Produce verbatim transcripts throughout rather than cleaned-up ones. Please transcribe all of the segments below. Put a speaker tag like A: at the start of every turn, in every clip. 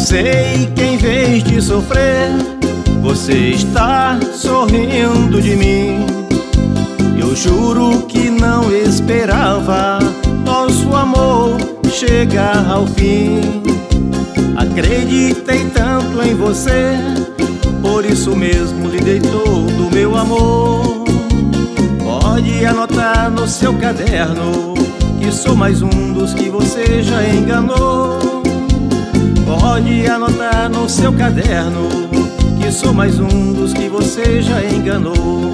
A: sei que em vez de sofrer, você está sorrindo de mim. Eu juro que não esperava nosso amor chegar ao fim. Acreditei tanto em você, por isso mesmo lhe dei todo o meu amor. Pode anotar no seu caderno que sou mais um dos que você já enganou. Pode anotar no seu caderno que sou mais um dos que você já enganou.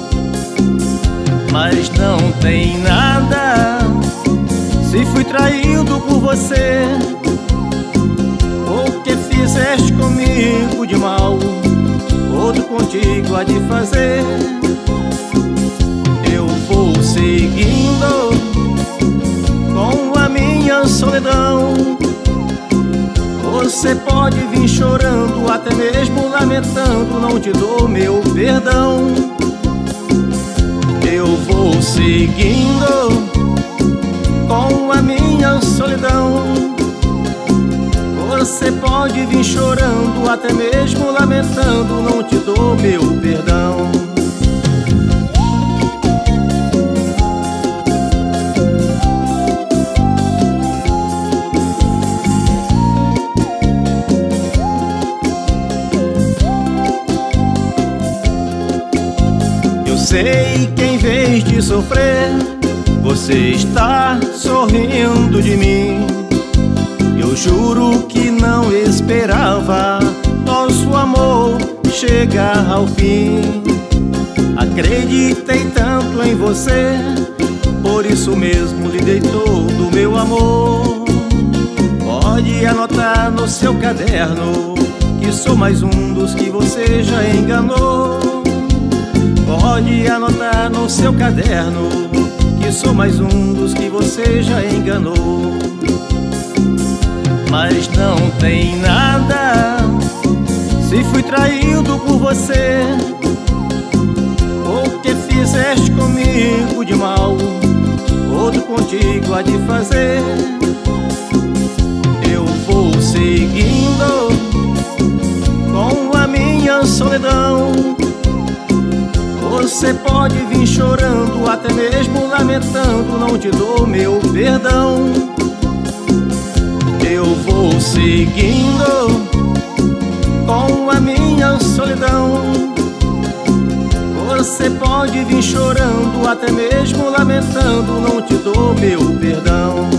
A: Mas não tem nada se fui traído por você. O que fizeste comigo de mal, outro contigo há de fazer. Eu vou seguindo com a minha solidão. Você pode vir chorando, até mesmo lamentando, não te dou meu perdão. Eu vou seguindo com a minha solidão. Você pode vir chorando, até mesmo lamentando, não te dou meu perdão. Sei que em vez de sofrer, você está sorrindo de mim. Eu juro que não esperava nosso amor chegar ao fim. Acreditei tanto em você, por isso mesmo lhe dei todo o meu amor. Pode anotar no seu caderno que sou mais um dos que você já enganou. Pode anotar no seu caderno que sou mais um dos que você já enganou. Mas não tem nada se fui traído por você. O que fizeste comigo de mal, outro contigo há de fazer. Eu vou seguindo com a minha solidão. Você pode vir chorando, até mesmo lamentando, não te dou meu perdão. Eu vou seguindo com a minha solidão. Você pode vir chorando, até mesmo lamentando, não te dou meu perdão.